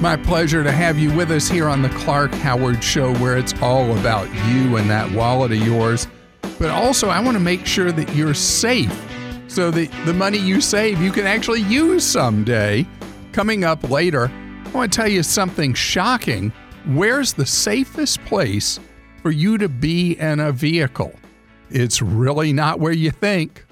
My pleasure to have you with us here on the Clark Howard Show, where it's all about you and that wallet of yours. But also, I want to make sure that you're safe so that the money you save, you can actually use someday. Coming up later, I want to tell you something shocking. Where's the safest place for you to be in a vehicle? It's really not where you think.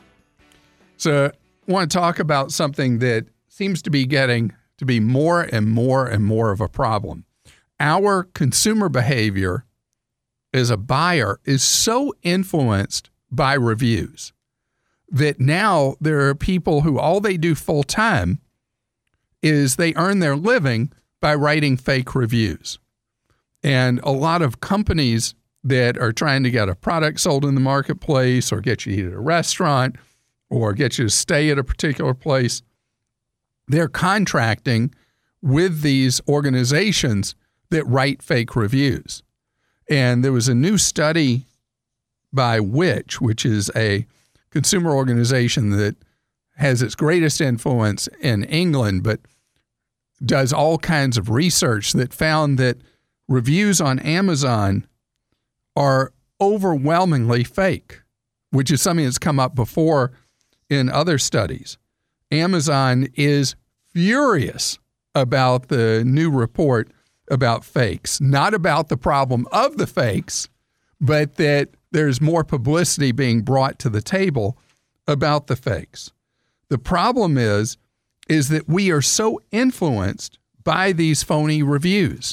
So I want to talk about something that seems to be getting to be more and more and more of a problem. Our consumer behavior as a buyer is so influenced by reviews that now there are people who all they do full time is they earn their living by writing fake reviews. And a lot of companies that are trying to get a product sold in the marketplace or get you to eat at a restaurant or get you to stay at a particular place, they're contracting with these organizations that write fake reviews. And there was a new study by which is a consumer organization that has its greatest influence in England, but does all kinds of research that found that reviews on Amazon are overwhelmingly fake, which is something that's come up before in other studies. Amazon is furious about the new report about fakes, not about the problem of the fakes, but that there's more publicity being brought to the table about the fakes. The problem is that we are so influenced by these phony reviews,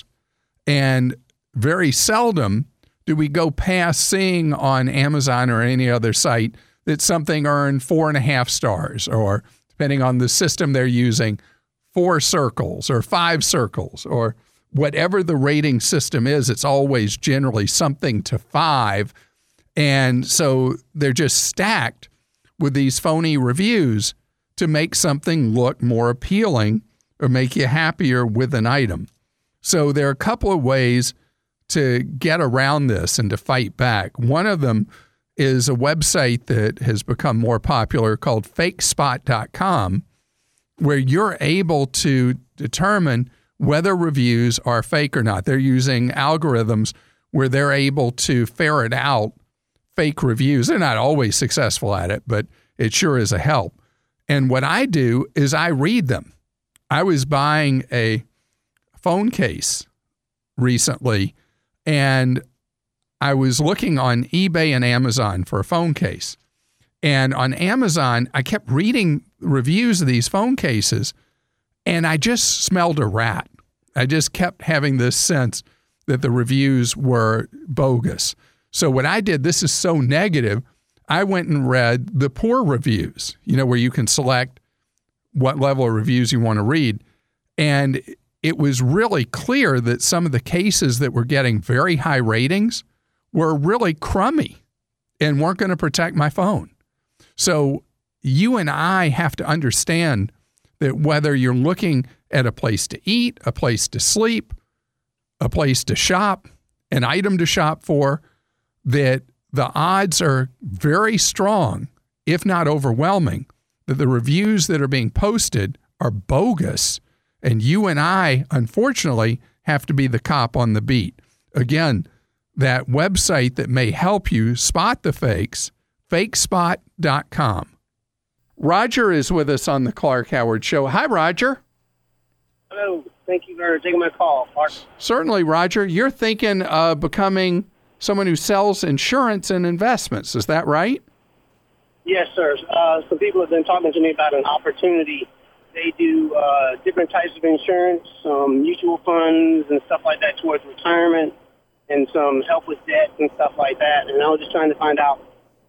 and very seldom do we go past seeing on Amazon or any other site that something earned 4.5 stars, or depending on the system they're using, 4 circles or 5 circles, or whatever the rating system is. It's always generally something to 5. And so they're just stacked with these phony reviews to make something look more appealing or make you happier with an item. So there are a couple of ways to get around this and to fight back. One of them is a website that has become more popular called fakespot.com, where you're able to determine whether reviews are fake or not. They're using algorithms where they're able to ferret out fake reviews. They're not always successful at it, but it sure is a help. And what I do is I read them. I was buying a phone case recently, and I was looking on eBay and Amazon for a phone case. And on Amazon, I kept reading reviews of these phone cases, and I just smelled a rat. I just kept having this sense that the reviews were bogus. So what I did, this is so negative, I went and read the poor reviews, where you can select what level of reviews you want to read. And it was really clear that some of the cases that were getting very high ratings were really crummy and weren't going to protect my phone. So you and I have to understand that whether you're looking at a place to eat, a place to sleep, a place to shop, an item to shop for, that the odds are very strong, if not overwhelming, that the reviews that are being posted are bogus. And you and I, unfortunately, have to be the cop on the beat. Again, that website that may help you spot the fakes, fakespot.com. Roger is with us on the Clark Howard Show. Hi, Roger. Hello. Thank you for taking my call, Clark. Certainly, Roger. You're thinking of becoming someone who sells insurance and investments. Is that right? Yes, sir. Some people have been talking to me about an opportunity. They do different types of insurance, some mutual funds and stuff like that towards retirement, and some help with debt and stuff like that. And I was just trying to find out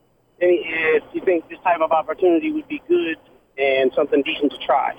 if you think this type of opportunity would be good and something decent to try.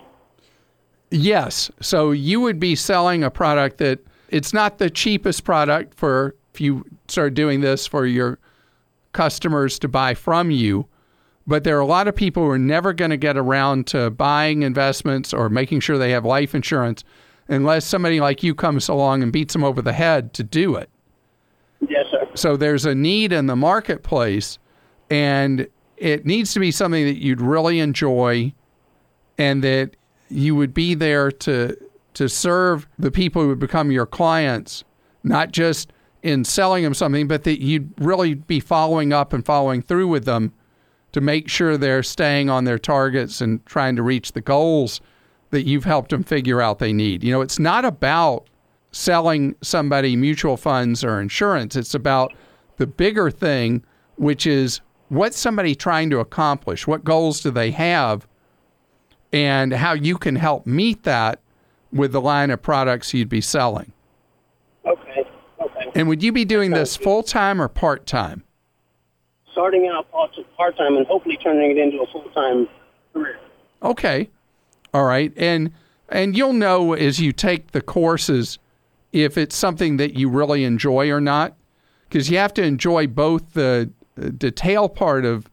Yes. So you would be selling a product that it's not the cheapest product for if you start doing this for your customers to buy from you. But there are a lot of people who are never going to get around to buying investments or making sure they have life insurance unless somebody like you comes along and beats them over the head to do it. Yes, sir. So there's a need in the marketplace, and it needs to be something that you'd really enjoy and that you would be there to to serve the people who would become your clients, not just in selling them something, but that you'd really be following up and following through with them to make sure they're staying on their targets and trying to reach the goals that you've helped them figure out they need. You know, it's not about selling somebody mutual funds or insurance. It's about the bigger thing, which is what's somebody trying to accomplish? What goals do they have? And how you can help meet that with the line of products you'd be selling. Okay. And would you be doing this full-time or part-time? Starting out part-time and hopefully turning it into a full-time career. Okay. All right. And you'll know as you take the courses if it's something that you really enjoy or not, because you have to enjoy both the detail part of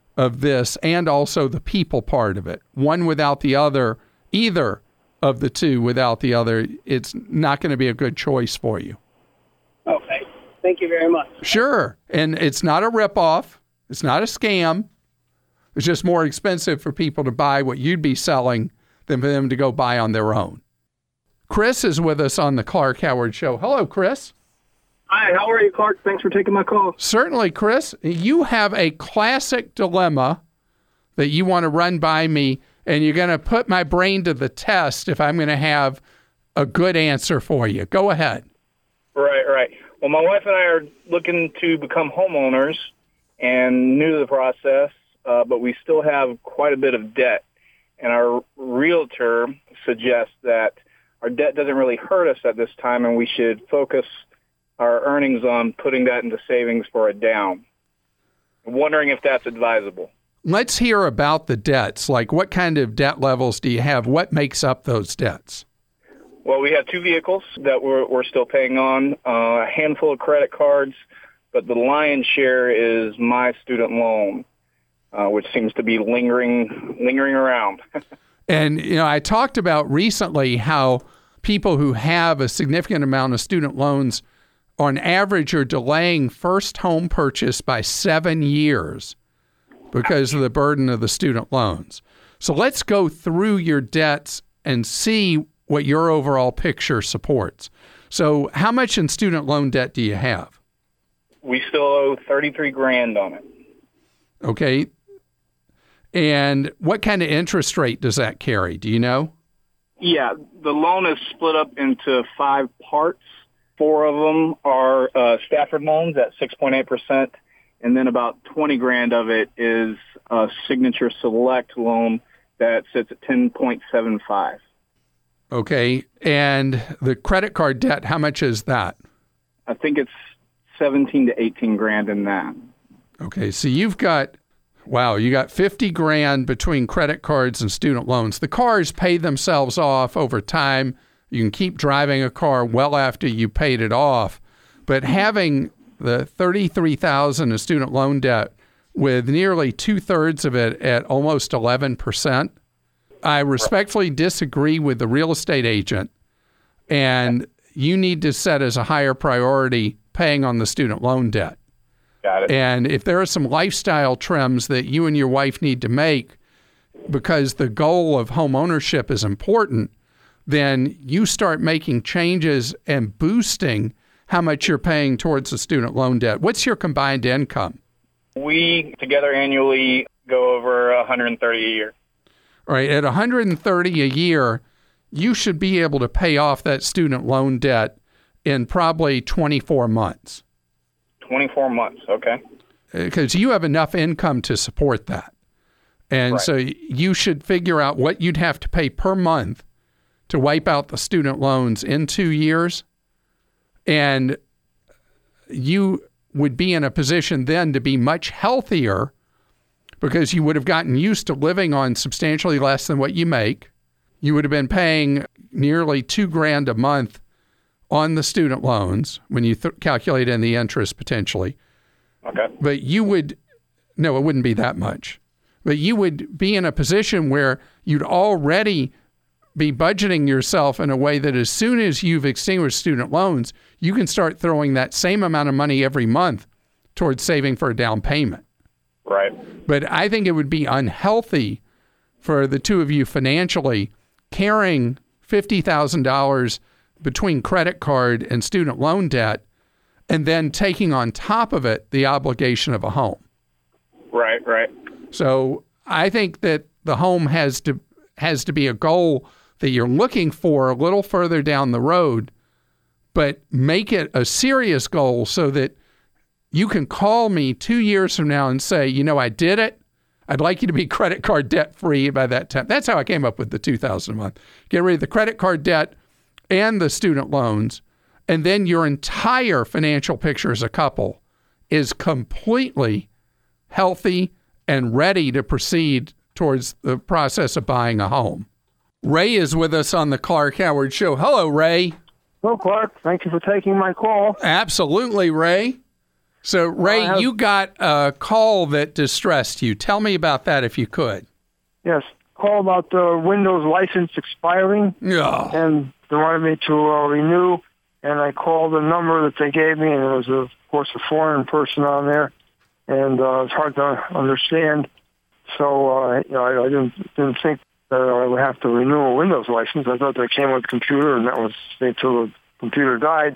this and also the people part of it. One without the other, either of the two without the other, it's not going to be a good choice for you. Okay. Thank you very much. Sure. And it's not a ripoff. It's not a scam. It's just more expensive for people to buy what you'd be selling than for them to go buy on their own. Chris is with us on the Clark Howard Show. Hello, Chris. Hi, how are you, Clark? Thanks for taking my call. Certainly, Chris. You have a classic dilemma that you want to run by me, and you're going to put my brain to the test if I'm going to have a good answer for you. Go ahead. Right. Well, my wife and I are looking to become homeowners and new to the process, but we still have quite a bit of debt. And our realtor suggests that our debt doesn't really hurt us at this time, and we should focus our earnings on putting that into savings for a down. I'm wondering if that's advisable. Let's hear about the debts. Like, what kind of debt levels do you have? What makes up those debts? Well, we have 2 vehicles that we're still paying on, a handful of credit cards, but the lion's share is my student loan, which seems to be lingering around. And, you know, I talked about recently how people who have a significant amount of student loans, on average, are delaying first home purchase by 7 years because of the burden of the student loans. So let's go through your debts and see what your overall picture supports. So how much in student loan debt do you have? We still owe $33,000 on it. Okay. And what kind of interest rate does that carry? Do you know? Yeah, the loan is split up into 5 parts. 4 of them are Stafford loans at 6.8%, and then about $20,000 of it is a Signature Select loan that sits at 10.75. Okay, and the credit card debt, how much is that? I think it's $17,000 to $18,000 in that. Okay, so you've got, you got $50,000 between credit cards and student loans. The cars pay themselves off over time. You can keep driving a car well after you paid it off. But having the $33,000 in student loan debt with nearly 2/3 of it at almost 11%, I respectfully disagree with the real estate agent. And you need to set as a higher priority paying on the student loan debt. Got it. And if there are some lifestyle trims that you and your wife need to make because the goal of home ownership is important, then you start making changes and boosting how much you're paying towards the student loan debt. What's your combined income? We together annually go over $130 a year. All right, at $130 a year, you should be able to pay off that student loan debt in probably 24 months. 24 months, okay. Because you have enough income to support that. And so you should figure out what you'd have to pay per month to wipe out the student loans in 2 years. And you would be in a position then to be much healthier because you would have gotten used to living on substantially less than what you make. You would have been paying nearly $2,000 a month on the student loans when you calculate in the interest potentially. Okay. But you would, no, it wouldn't be that much. But you would be in a position where you'd already be budgeting yourself in a way that as soon as you've extinguished student loans, you can start throwing that same amount of money every month towards saving for a down payment. Right. But I think it would be unhealthy for the two of you financially carrying $50,000 between credit card and student loan debt, and then taking on top of it the obligation of a home. Right. So I think that the home has to be a goal that you're looking for a little further down the road, but make it a serious goal so that you can call me 2 years from now and say, I did it. I'd like you to be credit card debt free by that time. That's how I came up with the $2,000 a month. Get rid of the credit card debt and the student loans, and then your entire financial picture as a couple is completely healthy and ready to proceed towards the process of buying a home. Ray is with us on the Clark Howard Show. Hello, Ray. Hello, Clark. Thank you for taking my call. Absolutely, Ray. So, Ray, you got a call that distressed you. Tell me about that if you could. Yes. Call about the Windows license expiring. Yeah. And they wanted me to renew. And I called the number that they gave me, and there was, of course, a foreign person on there. And it's hard to understand. So I didn't think that I would have to renew a Windows license. I thought that came with the computer, and that was until the computer died.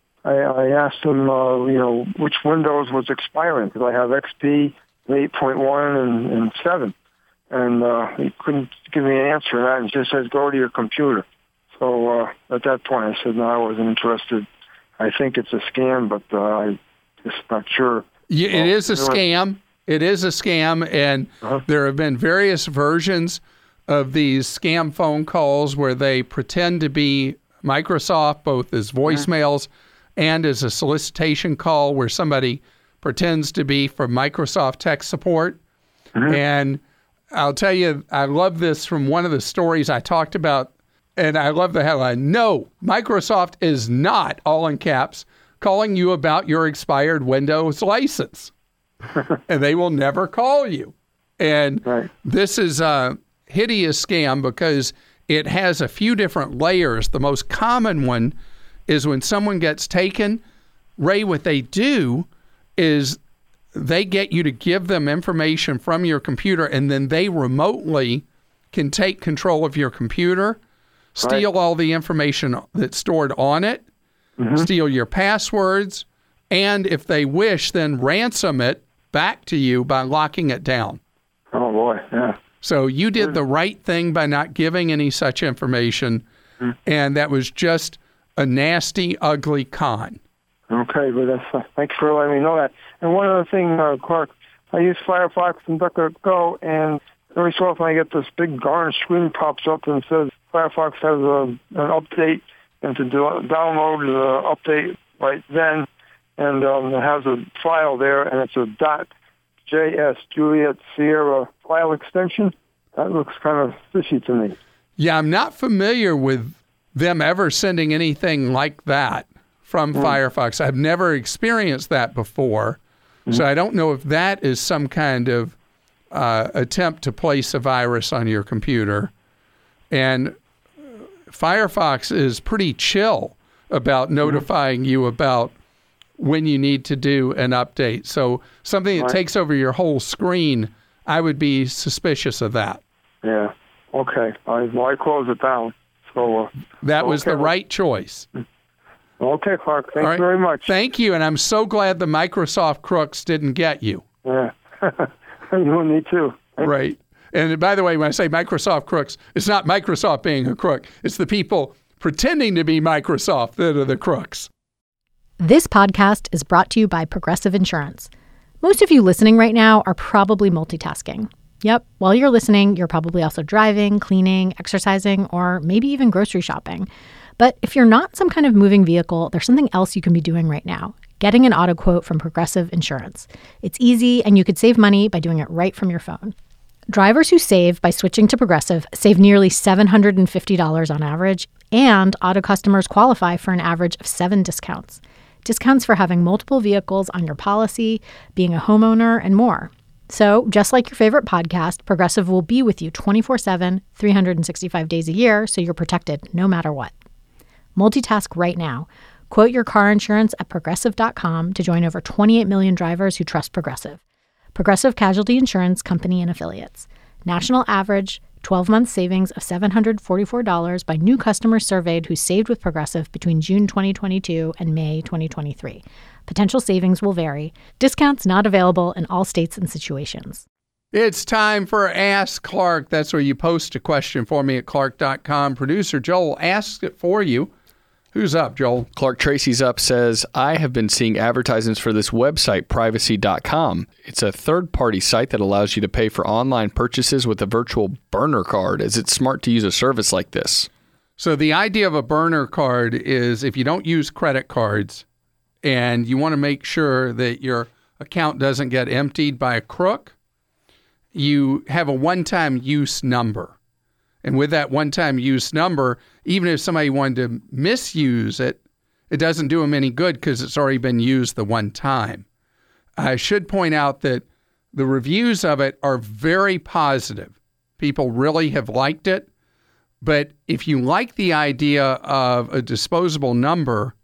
I asked them, which Windows was expiring, because I have XP, 8.1, and 7. And he couldn't give me an answer to that, and just says, go to your computer. So at that point, I said, no, I wasn't interested. I think it's a scam, but I'm just not sure. Yeah, it is a scam. It is a scam, and there have been various versions of these scam phone calls where they pretend to be Microsoft, both as voicemails and as a solicitation call where somebody pretends to be from Microsoft tech support. And I'll tell you, I love this from one of the stories I talked about, and I love the headline. No, Microsoft is not, all in caps, calling you about your expired Windows license. And they will never call you. And this is a hideous scam because it has a few different layers. The most common one is when someone gets taken, Ray, what they do is they get you to give them information from your computer, and then they remotely can take control of your computer, steal all the information that's stored on it, steal your passwords, and if they wish, then ransom it back to you by locking it down. Oh, boy, yeah. So you did the right thing by not giving any such information, and that was just a nasty, ugly con. Okay, but that's thanks for letting me know that. And one other thing, Clark, I use Firefox and DuckDuckGo, and every so often I get this big orange screen pops up and says Firefox has an update, and to download the update right then, and it has a file there, and it's a .js Juliet Sierra file extension. That looks kind of fishy to me. Yeah, I'm not familiar with them ever sending anything like that from Firefox. I've never experienced that before, so I don't know if that is some kind of attempt to place a virus on your computer. And Firefox is pretty chill about notifying you about when you need to do an update. So something that takes over your whole screen, I would be suspicious of that. Yeah. Okay. I closed it down. So that was the right choice. Okay, Clark. Thanks very much. Thank you, and I'm so glad the Microsoft crooks didn't get you. Yeah. You and me too. Right. And by the way, when I say Microsoft crooks, it's not Microsoft being a crook. It's the people pretending to be Microsoft that are the crooks. This podcast is brought to you by Progressive Insurance. Most of you listening right now are probably multitasking. Yep, while you're listening, you're probably also driving, cleaning, exercising, or maybe even grocery shopping. But if you're not some kind of moving vehicle, there's something else you can be doing right now. Getting an auto quote from Progressive Insurance. It's easy, and you could save money by doing it right from your phone. Drivers who save by switching to Progressive save nearly $750 on average, and auto customers qualify for an average of 7 discounts. Discounts for having multiple vehicles on your policy, being a homeowner, and more. So, just like your favorite podcast, Progressive will be with you 24/7, 365 days a year, so you're protected no matter what. Multitask right now. Quote your car insurance at Progressive.com to join over 28 million drivers who trust Progressive. Progressive Casualty Insurance Company and Affiliates. National average, 12-month savings of $744 by new customers surveyed who saved with Progressive between June 2022 and May 2023. Potential savings will vary. Discounts not available in all states and situations. It's time for Ask Clark. That's where you post a question for me at clark.com. Producer Joel asks it for you. Who's up, Joel? Clark Tracy's up, says, I have been seeing advertisements for this website, privacy.com. It's a third-party site that allows you to pay for online purchases with a virtual burner card. Is it smart to use a service like this? So the idea of a burner card is if you don't use credit cards and you want to make sure that your account doesn't get emptied by a crook, you have a one-time use number. And with that one-time use number, even if somebody wanted to misuse it, it doesn't do them any good because it's already been used the one time. I should point out that the reviews of it are very positive. People really have liked it. But if you like the idea of a disposable number,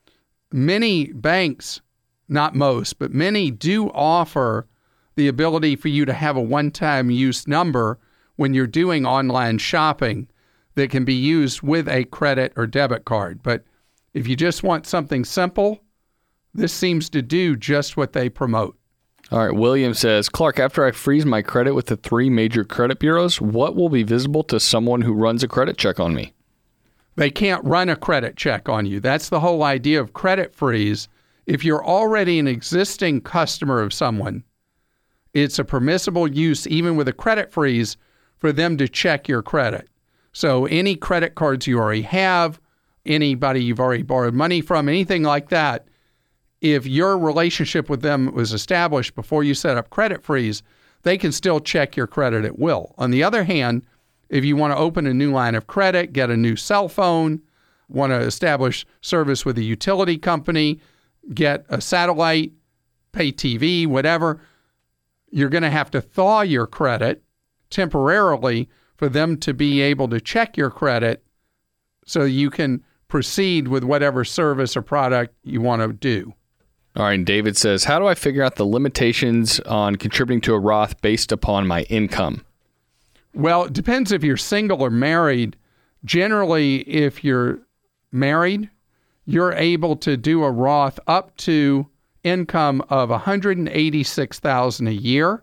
many banks, not most, but many do offer the ability for you to have a one-time use number when you're doing online shopping that can be used with a credit or debit card. But if you just want something simple, this seems to do just what they promote. All right, William says, Clark, after I freeze my credit with the 3 major credit bureaus, what will be visible to someone who runs a credit check on me? They can't run a credit check on you. That's the whole idea of credit freeze. If you're already an existing customer of someone, it's a permissible use, even with a credit freeze, for them to check your credit. So any credit cards you already have, anybody you've already borrowed money from, anything like that, if your relationship with them was established before you set up credit freeze, they can still check your credit at will. On the other hand, if you want to open a new line of credit, get a new cell phone, want to establish service with a utility company, get a satellite, pay TV, whatever, you're going to have to thaw your credit temporarily for them to be able to check your credit so you can proceed with whatever service or product you want to do. All right, David says, how do I figure out the limitations on contributing to a Roth based upon my income? Well, it depends if you're single or married. Generally, if you're married, you're able to do a Roth up to income of $186,000 a year.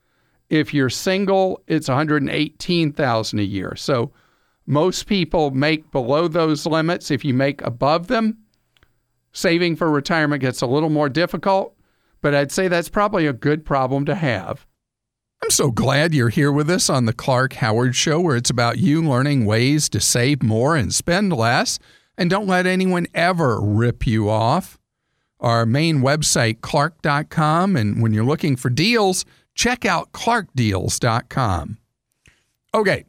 If you're single, it's $118,000 a year. So most people make below those limits. If you make above them, saving for retirement gets a little more difficult, but I'd say that's probably a good problem to have. I'm so glad you're here with us on the Clark Howard Show, where it's about you learning ways to save more and spend less, and don't let anyone ever rip you off. Our main website, clark.com, and when you're looking for deals, check out clarkdeals.com. Okay,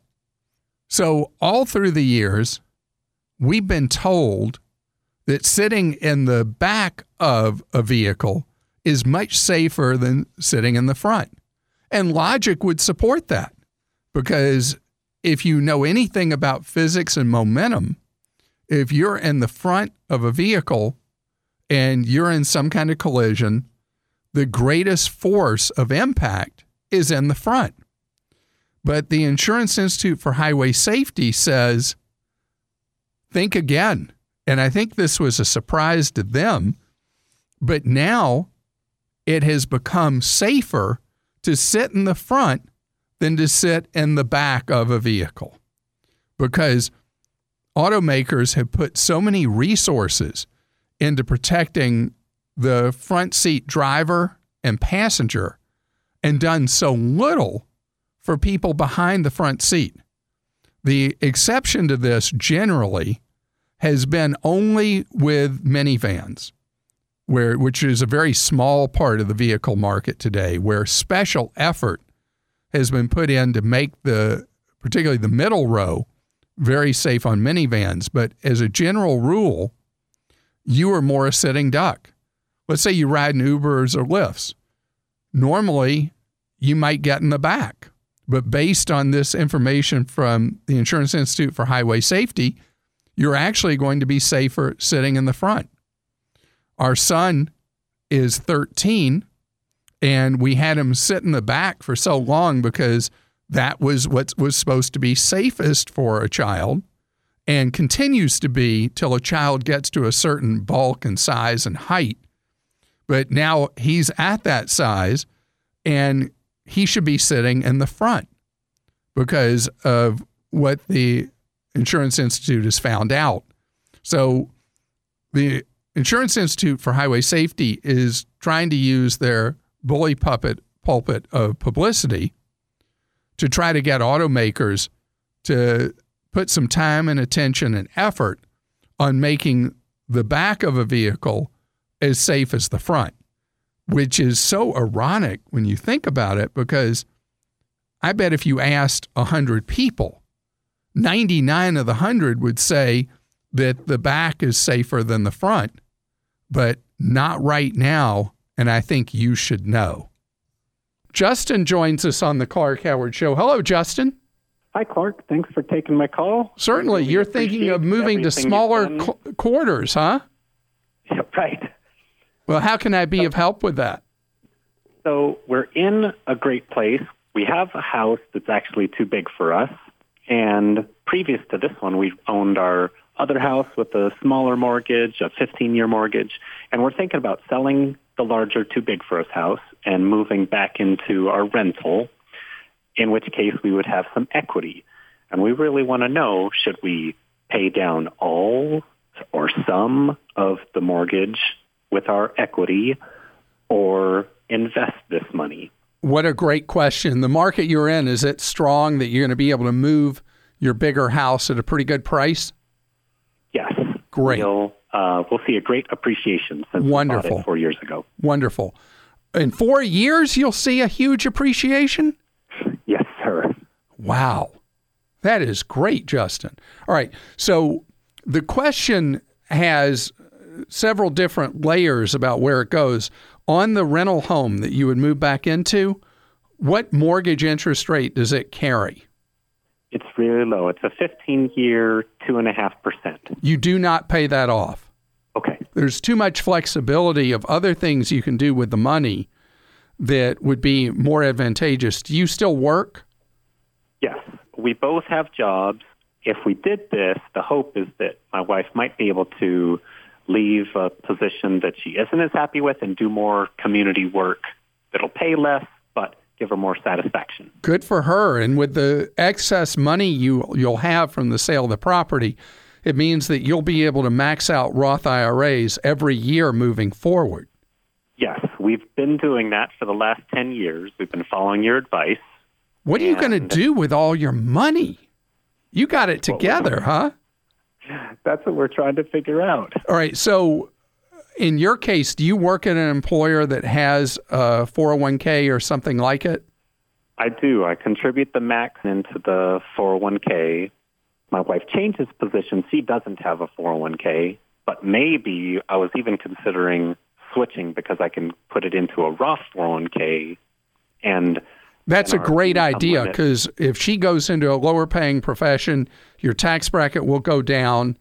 so all through the years, we've been told that sitting in the back of a vehicle is much safer than sitting in the front. And logic would support that, because if you know anything about physics and momentum, if you're in the front of a vehicle and you're in some kind of collision, the greatest force of impact is in the front. But the Insurance Institute for Highway Safety says, think again. And I think this was a surprise to them, but now it has become safer to sit in the front than to sit in the back of a vehicle, because automakers have put so many resources into protecting the front seat driver and passenger and done so little for people behind the front seat. The exception to this generally has been only with minivans, which is a very small part of the vehicle market today, where special effort has been put in to make particularly the middle row very safe on minivans. But as a general rule, you are more a sitting duck. Let's say you ride in Ubers or Lyfts. Normally, you might get in the back. But based on this information from the Insurance Institute for Highway Safety, you're actually going to be safer sitting in the front. Our son is 13, and we had him sit in the back for so long because that was what was supposed to be safest for a child and continues to be till a child gets to a certain bulk and size and height. But now he's at that size and he should be sitting in the front because of what the Insurance Institute has found out. So the Insurance Institute for Highway Safety is trying to use their bully pulpit of publicity to try to get automakers to put some time and attention and effort on making the back of a vehicle as safe as the front, which is so ironic when you think about it, because I bet if you asked 100 people, 99 of the 100 would say that the back is safer than the front, but not right now, and I think you should know. Justin joins us on the Clark Howard Show. Hello, Justin. Hi, Clark. Thanks for taking my call. Certainly. You're thinking of moving to smaller quarters, huh? Yeah, right. Well, how can I be of help with that? So we're in a great place. We have a house that's actually too big for us. And previous to this one, we've owned our other house with a smaller mortgage, a 15-year mortgage. And we're thinking about selling the larger, too big for us house and moving back into our rental, in which case we would have some equity. And we really want to know, should we pay down all or some of the mortgage with our equity or invest this money? What a great question. The market you're in, is it strong that you're going to be able to move your bigger house at a pretty good price? Yes. Great. We'll see a great appreciation since Wonderful. we bought it 4 years ago. Wonderful. In 4 years, you'll see a huge appreciation? Yes, sir. Wow. That is great, Justin. All right. So the question has several different layers about where it goes. On the rental home that you would move back into, what mortgage interest rate does it carry? It's really low. It's a 15-year, 2.5%. You do not pay that off. Okay. There's too much flexibility of other things you can do with the money that would be more advantageous. Do you still work? Yes. We both have jobs. If we did this, the hope is that my wife might be able to leave a position that she isn't as happy with and do more community work that'll pay less, but give her more satisfaction. Good for her. And with the excess money you'll have from the sale of the property, it means that you'll be able to max out Roth IRAs every year moving forward. Yes, we've been doing that for the last 10 years. We've been following your advice. What are you going to do with all your money? You got it together, huh? That's what we're trying to figure out. All right. So in your case, do you work at an employer that has a 401k or something like it? I do. I contribute the max into the 401k. My wife changes position. She doesn't have a 401k, but maybe I was even considering switching because I can put it into a Roth 401k. And that's a great idea, because if she goes into a lower paying profession, your tax bracket will go down.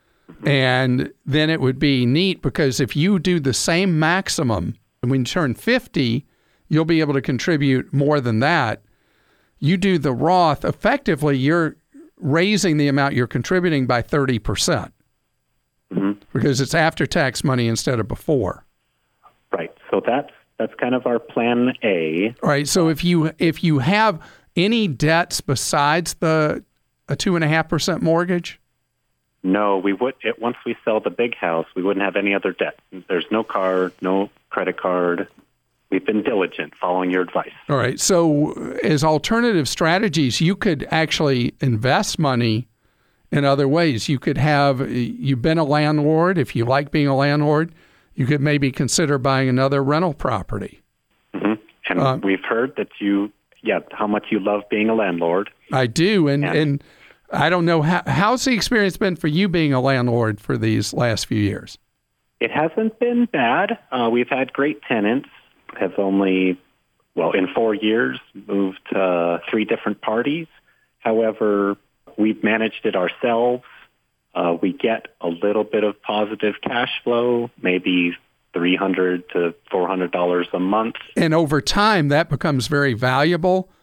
And then it would be neat, because if you do the same maximum, when you turn 50, you'll be able to contribute more than that. You do the Roth, effectively you're raising the amount you're contributing by 30%, because it's after-tax money instead of before. Right. So that's kind of our plan A. All right. So if you have any debts besides a 2.5% mortgage? No, we would. Once we sell the big house, we wouldn't have any other debt. There's no car, no credit card. We've been diligent following your advice. All right. So as alternative strategies, you could actually invest money in other ways. You've been a landlord. If you like being a landlord, you could maybe consider buying another rental property. Mm-hmm. And we've heard that how much you love being a landlord. I do. And I don't know, how's the experience been for you being a landlord for these last few years? It hasn't been bad. We've had great tenants. Have only, in 4 years, moved 3 different parties. However, we've managed it ourselves. We get a little bit of positive cash flow, maybe $300 to $400 a month. And over time, that becomes very valuable.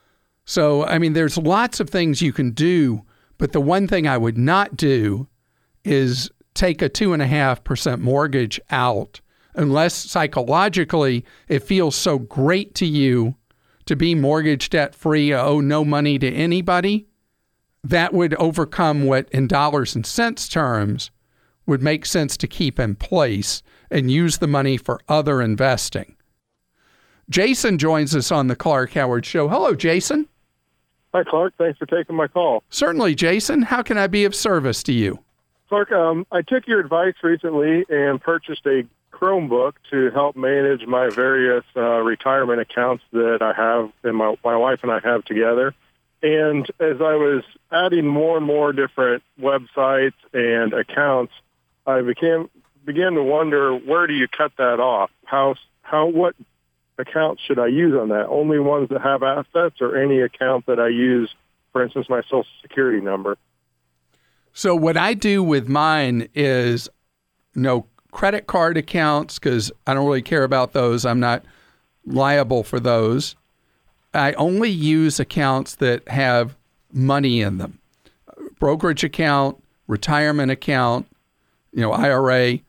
So, I mean, there's lots of things you can do, but the one thing I would not do is take a 2.5% mortgage out unless psychologically it feels so great to you to be mortgage debt free, owe no money to anybody. That would overcome what in dollars and cents terms would make sense to keep in place and use the money for other investing. Jason joins us on the Clark Howard Show. Hello, Jason. Hi, Clark. Thanks for taking my call. Certainly, Jason. How can I be of service to you? Clark, I took your advice recently and purchased a Chromebook to help manage my various retirement accounts that I have and my wife and I have together. And as I was adding more and more different websites and accounts, I began to wonder, where do you cut that off? What accounts should I use on that? Only ones that have assets, or any account that I use, for instance, my Social Security number? So what I do with mine is no credit card accounts, because I don't really care about those. I'm not liable for those. I only use accounts that have money in them. Brokerage account, retirement account, IRA,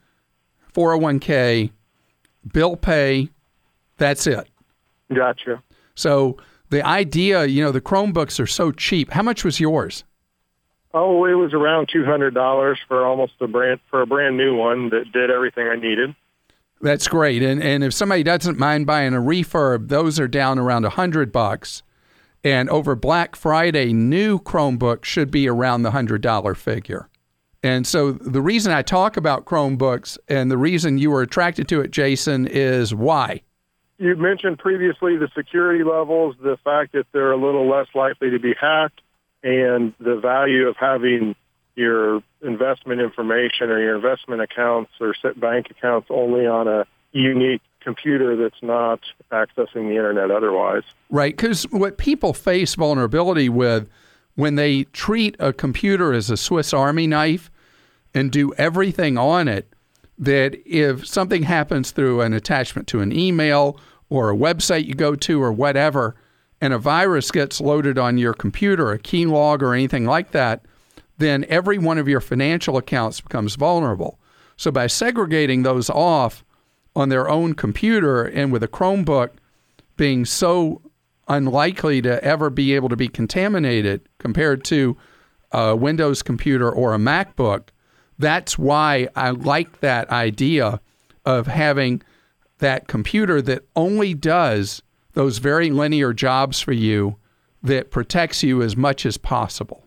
401k, bill pay. That's it. Gotcha. So the idea, the Chromebooks are so cheap. How much was yours? Oh, it was around $200 for a brand new one that did everything I needed. That's great. And if somebody doesn't mind buying a refurb, those are down around $100. And over Black Friday, new Chromebooks should be around the $100 figure. And so the reason I talk about Chromebooks and the reason you were attracted to it, Jason, is why? You mentioned previously the security levels, the fact that they're a little less likely to be hacked, and the value of having your investment information or your investment accounts or bank accounts only on a unique computer that's not accessing the internet otherwise. Right, because what people face vulnerability with when they treat a computer as a Swiss Army knife and do everything on it, that if something happens through an attachment to an email or a website you go to or whatever, and a virus gets loaded on your computer, a keylog or anything like that, then every one of your financial accounts becomes vulnerable. So by segregating those off on their own computer, and with a Chromebook being so unlikely to ever be able to be contaminated compared to a Windows computer or a MacBook, that's why I like that idea of having that computer that only does those very linear jobs for you, that protects you as much as possible.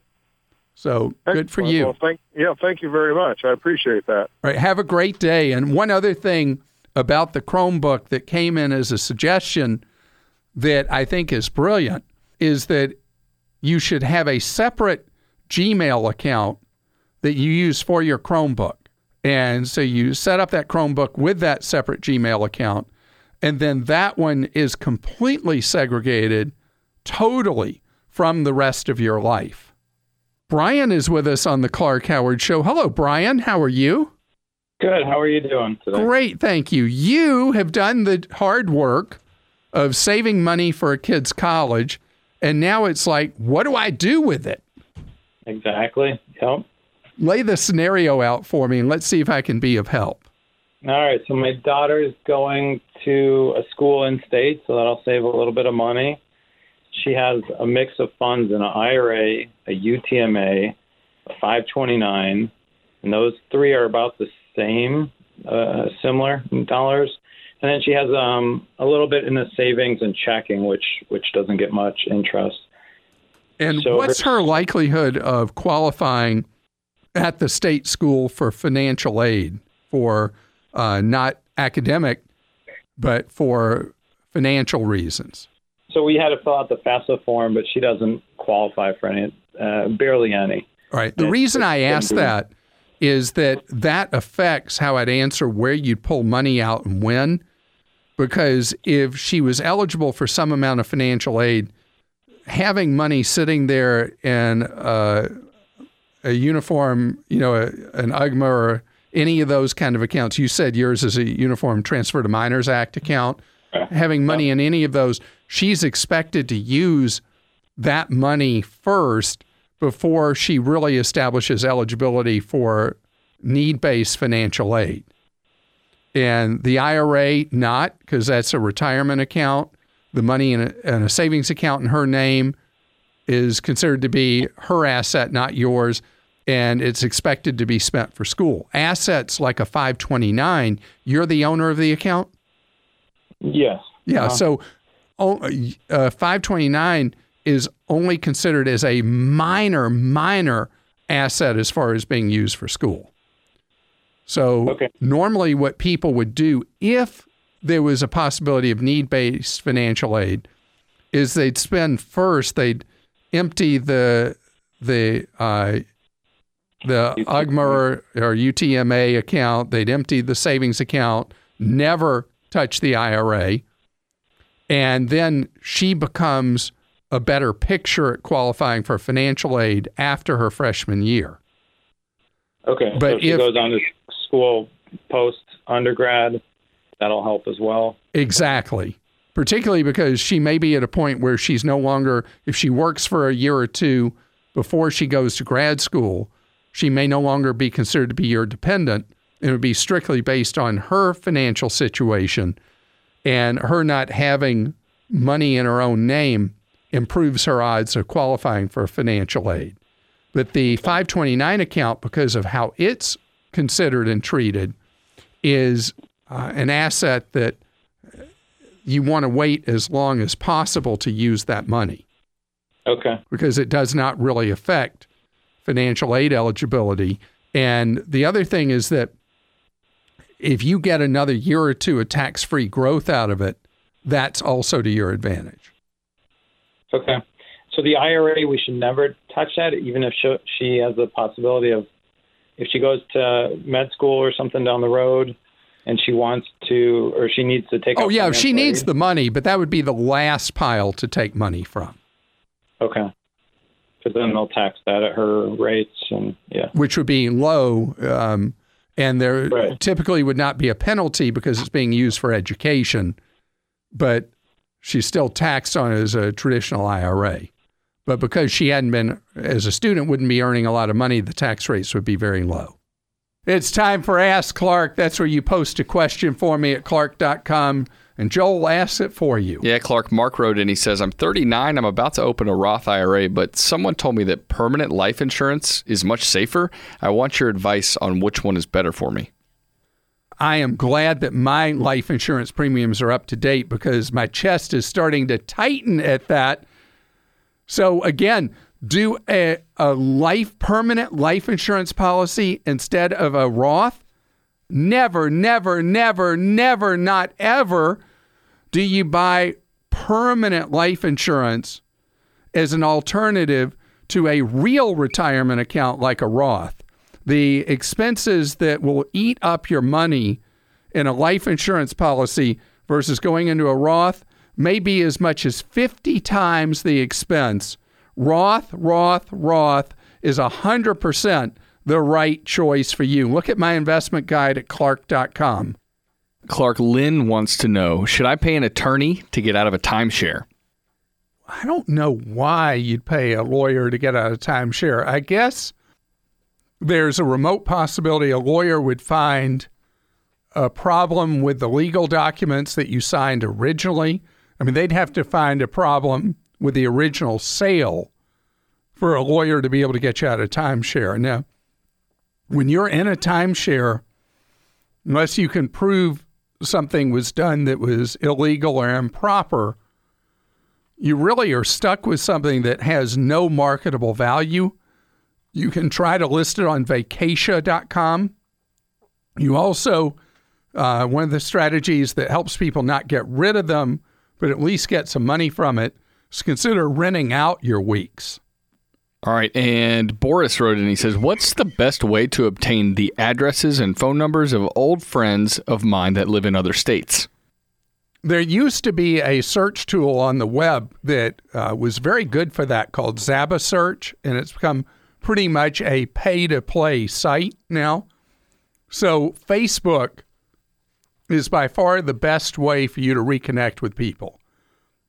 So good for you. Well, thank you very much. I appreciate that. All right, have a great day. And one other thing about the Chromebook that came in as a suggestion that I think is brilliant is that you should have a separate Gmail account that you use for your Chromebook. And so you set up that Chromebook with that separate Gmail account, and then that one is completely segregated totally from the rest of your life. Brian is with us on the Clark Howard Show. Hello, Brian. How are you? Good. How are you doing today? Great, thank you. You have done the hard work of saving money for a kid's college, and now it's like, what do I do with it? Exactly. Yep. Lay the scenario out for me, and let's see if I can be of help. All right. So my daughter's going to a school in state, so that'll save a little bit of money. She has a mix of funds in an IRA, a UTMA, a 529, and those three are about the same, similar in dollars. And then she has a little bit in the savings and checking, which doesn't get much interest. And so what's her likelihood of qualifying at the state school for financial aid for not academic, but for financial reasons? So we had to fill out the FAFSA form, but she doesn't qualify for any, barely any. All right. The reason I asked that is that affects how I'd answer where you'd pull money out and when. Because if she was eligible for some amount of financial aid, having money sitting there in a uniform, an UGMA or any of those kind of accounts, you said yours is a Uniform Transfer to Minors Act account, having money in any of those, she's expected to use that money first before she really establishes eligibility for need-based financial aid. And the IRA, not, because that's a retirement account. The money in a savings account in her name is considered to be her asset, not yours, and it's expected to be spent for school. Assets like a 529, you're the owner of the account? Yes. Yeah, so 529 is only considered as a minor asset as far as being used for school. So normally what people would do if there was a possibility of need-based financial aid is they'd empty the UGMA or UTMA account, they'd empty the savings account, never touch the IRA, and then she becomes a better picture at qualifying for financial aid after her freshman year. Okay, but so if she goes on to school post-undergrad, that'll help as well? Exactly. Particularly because she may be at a point where she's no longer, if she works for a year or two before she goes to grad school, she may no longer be considered to be your dependent. It would be strictly based on her financial situation, and her not having money in her own name improves her odds of qualifying for financial aid. But the 529 account, because of how it's considered and treated, is an asset that you want to wait as long as possible to use that money. Okay. Because it does not really affect financial aid eligibility. And the other thing is that if you get another year or two of tax-free growth out of it, that's also to your advantage. Okay. So the IRA, we should never touch that, even if she has the possibility of, if she goes to med school or something down the road and she wants to, or she needs to take Oh, yeah, she needs the money, but that would be the last pile to take money from. Okay. Because then they'll tax that at her rates, and which would be low, and there typically would not be a penalty because it's being used for education, but she's still taxed on it as a traditional IRA. But because she hadn't been, as a student, wouldn't be earning a lot of money, the tax rates would be very low. It's time for Ask Clark. That's where you post a question for me at clark.com, and Joel asks it for you. Yeah, Clark, Mark wrote in. He says, I'm 39. I'm about to open a Roth IRA, but someone told me that permanent life insurance is much safer. I want your advice on which one is better for me. I am glad that my life insurance premiums are up to date because my chest is starting to tighten at that. So again, do a permanent life insurance policy instead of a Roth. Never, never, never, never, not ever do you buy permanent life insurance as an alternative to a real retirement account like a Roth. The expenses that will eat up your money in a life insurance policy versus going into a Roth may be as much as 50 times the expense. Roth is 100% the right choice for you. Look at my investment guide at clark.com. Clark, Lynn wants to know, should I pay an attorney to get out of a timeshare? I don't know why you'd pay a lawyer to get out of timeshare. I guess there's a remote possibility a lawyer would find a problem with the legal documents that you signed originally. I mean, they'd have to find a problem with the original sale for a lawyer to be able to get you out of timeshare. Now, when you're in a timeshare, unless you can prove something was done that was illegal or improper, you really are stuck with something that has no marketable value. You can try to list it on vacatia.com. You also, one of the strategies that helps people not get rid of them, but at least get some money from it, is consider renting out your weeks. All right, and Boris wrote in, he says, what's the best way to obtain the addresses and phone numbers of old friends of mine that live in other states? There used to be a search tool on the web that was very good for that called Zaba Search, and it's become pretty much a pay-to-play site now. So Facebook is by far the best way for you to reconnect with people.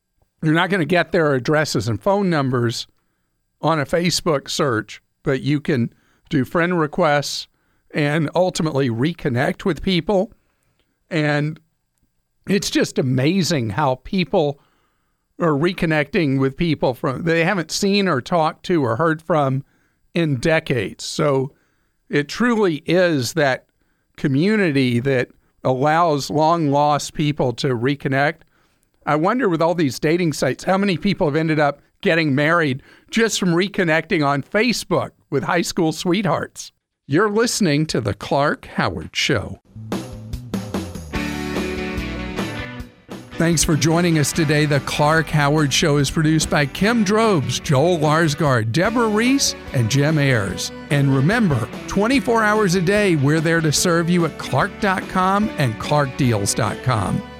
You're not going to get their addresses and phone numbers on a Facebook search, but you can do friend requests and ultimately reconnect with people. And it's just amazing how people are reconnecting with people they haven't seen or talked to or heard from in decades. So it truly is that community that allows long lost people to reconnect. I wonder, with all these dating sites, how many people have ended up getting married just from reconnecting on Facebook with high school sweethearts. You're listening to The Clark Howard Show. Thanks for joining us today. The Clark Howard Show is produced by Kim Drobes, Joel Larsgaard, Deborah Reese, and Jim Ayers. And remember, 24 hours a day, we're there to serve you at Clark.com and ClarkDeals.com.